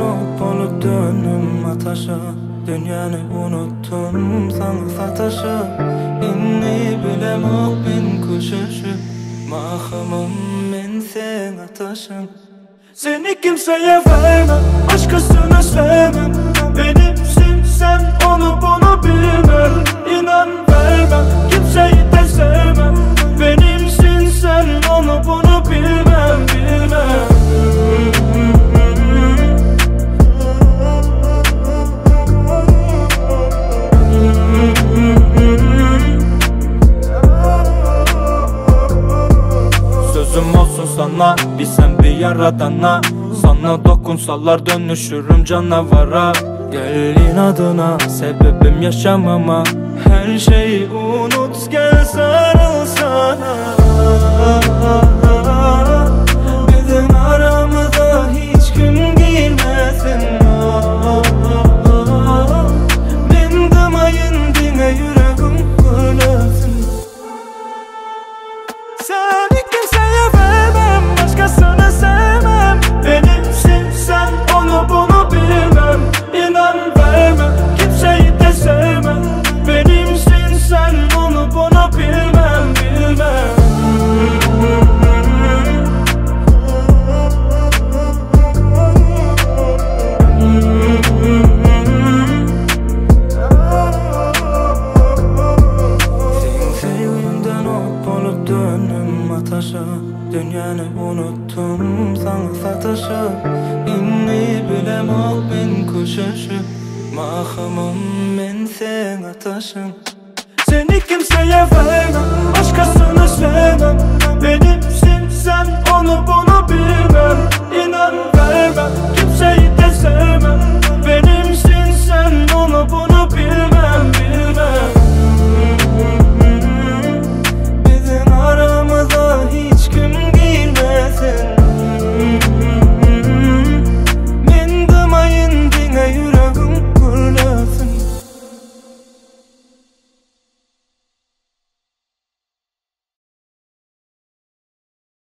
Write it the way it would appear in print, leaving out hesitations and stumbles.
ok olup dönüm ataşa. Dünyanı unuttum sana sataşıp. İnni bilem ok ben kuşuşup. Mahımım men sen ataşım. Seni kimseye vermem, başkasına sevmem. Benimsin sen, onu bunu bilmem. İnan vermem, kimseyi de sevmem. Benimsin sen, onu bunu bilmem, bilmem. Sözüm olsun sana, bilsen bir yaradana. Sana dokunsalar dönüşürüm canavara. Gel inadına, sebebim yaşamama. Her şeyi unut, gel sarıl sana. Bizim aramıza hiç gün girmesin. Ben demeyin dine yüreğim kırılsın. Seni kimseye vermem, başkasını sevmem. Benimsin sen, onu bunu bilmem. İnan vermem, kimseyi de sevmem. Benimsin sen, onu bunu bilmem, bilmem. Sen sevginden ok olup dönüm ataşa. Dünyanı unuttum sana sataşıp. İnni bilem ok ben kuşuşup. Mahımım men sen ataşım. Seni kimseye vermem,